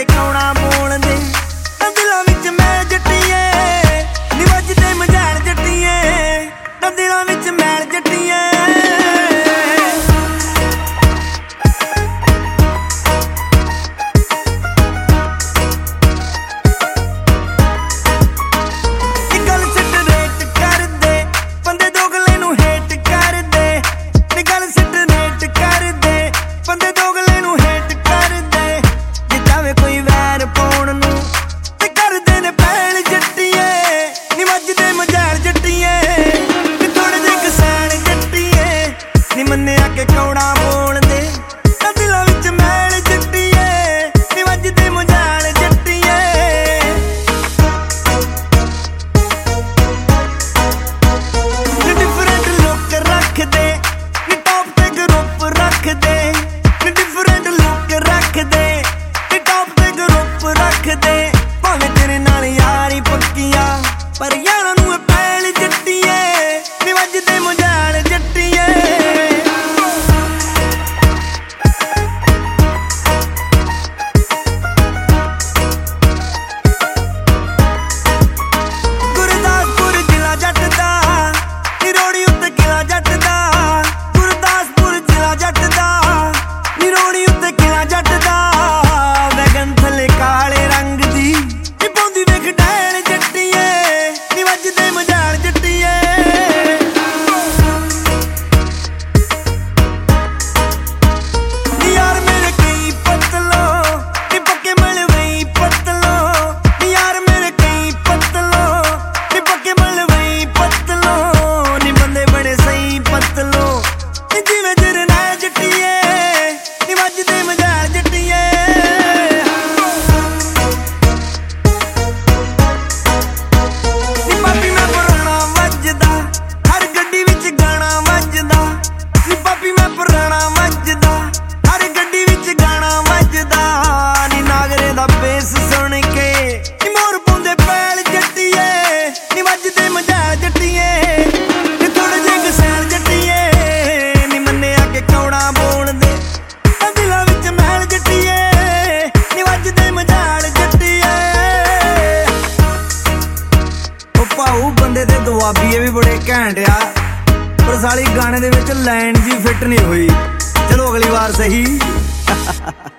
ਕੌਣਾ ਬੋਲਦੇ ਤਾਂ ਦਿਲਾਂ ਵਿੱਚ ਮੈਂ ਜੱਟੀਏ ਨੀ ਵੱਜਦੇ ਮਝੈਲ ਜੱਟੀਏ ਤਾਂ ਦਿਲਾਂ ਵਿੱਚ ਮੈਲ ਜੱਟੀਏ ਮੰਨਿਆ ਕਿ ਕੌੜਾ ਬੋਲਦੇ ਤਾਂ ਦਿਲਾਂ ਵਿੱਚ ਮੈਲ ਜੱਟੀਏ ਨੀ ਵੱਜਦੇ ਮਝੈਲ ਜੱਟੀਏ ਨੀ ਡਿਫਰੈਂਟ ਲੁੱਕ ਰੱਖਦੇ ਨੀ ਟੌਪ ਤੇ ਗਰੁੱਪ ਰੱਖਦੇ ਨੀ ਡਿਫਰੈਂਟ ਲੁੱਕ ਰੱਖਦੇ ਨੀ ਟੌਪ ਤੇ ਗਰੁੱਪ ਰੱਖਦੇ ਭਾਵੇਂ ਤੇਰੇ ਨਾਲ ਯਾਰੀ ਪੱਕੀਆਂ ਪਰ ਯਾਰਾਂ ਨੂੰ ਇਹ ਪੈਲ ਜੱਟੀਏ ਨੀ ਵੱਜਦੇ ਮਝੈਲ ਜੱਟੀਏ ਭਾਊ ਬੰਦੇ ਤੇ ਦੁਆਬੀਏ ਵੀ ਬੜੇ ਘੈਂਟ ਆ ਪਰ ਸਾਲੀ ਗਾਣੇ ਦੇ ਵਿੱਚ ਲਾਈਨ ਜੀ ਫਿੱਟ ਨਹੀਂ ਹੋਈ। ਚਲੋ ਅਗਲੀ ਵਾਰ ਸਹੀ।